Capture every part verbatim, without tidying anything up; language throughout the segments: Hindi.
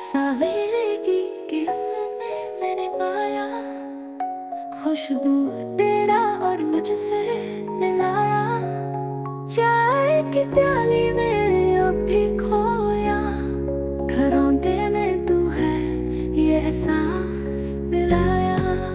सवेरे की किरणों में मैंने पाया खुशबू तेरा और मुझसे मिलाया। चाय की प्याली में अब भी खोया, घरौंदे में तू है ये एहसास दिलाया।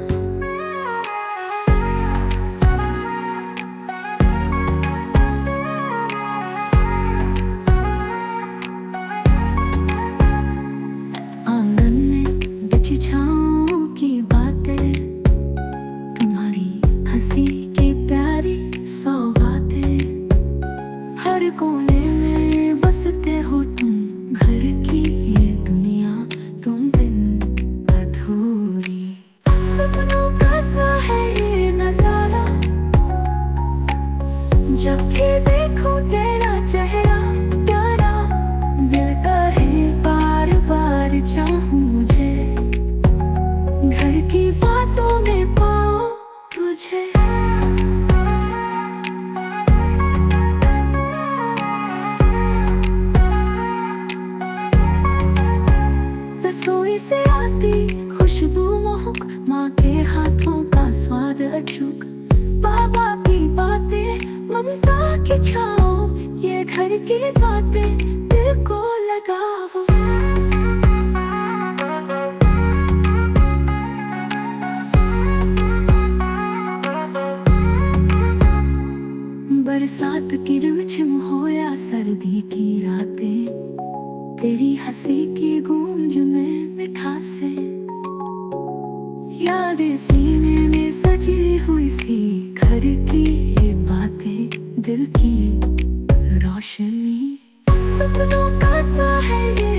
आंगन में बिछी छाँव की बातें, तुम्हारी हंसी की प्यारी सौगातें, हर कोने में बसते हो तुम, घर की ये दुनिया तुम बिन अधूरी। सपनों का सा है ये नजारा, जब भी देखो तेरा चेहरा प्यारा, दिल करे बार बार चाहूं मुझे, घर की बातों में पाओ तुझे। रसोई से आती खुशबू महक, माँ के हाथों का स्वाद अचूक, बाबा की बातें ममता की छाँव, ये घर की बातें दिल को लगाओ। बरसात की रिमझिम हो या सर्दी की रातें, तेरी हंसी की गूंज में मिठासें, यादें सीने में सजी हुई सी, घर की ये बातें दिल की रोशनी। सपनों का सा है ये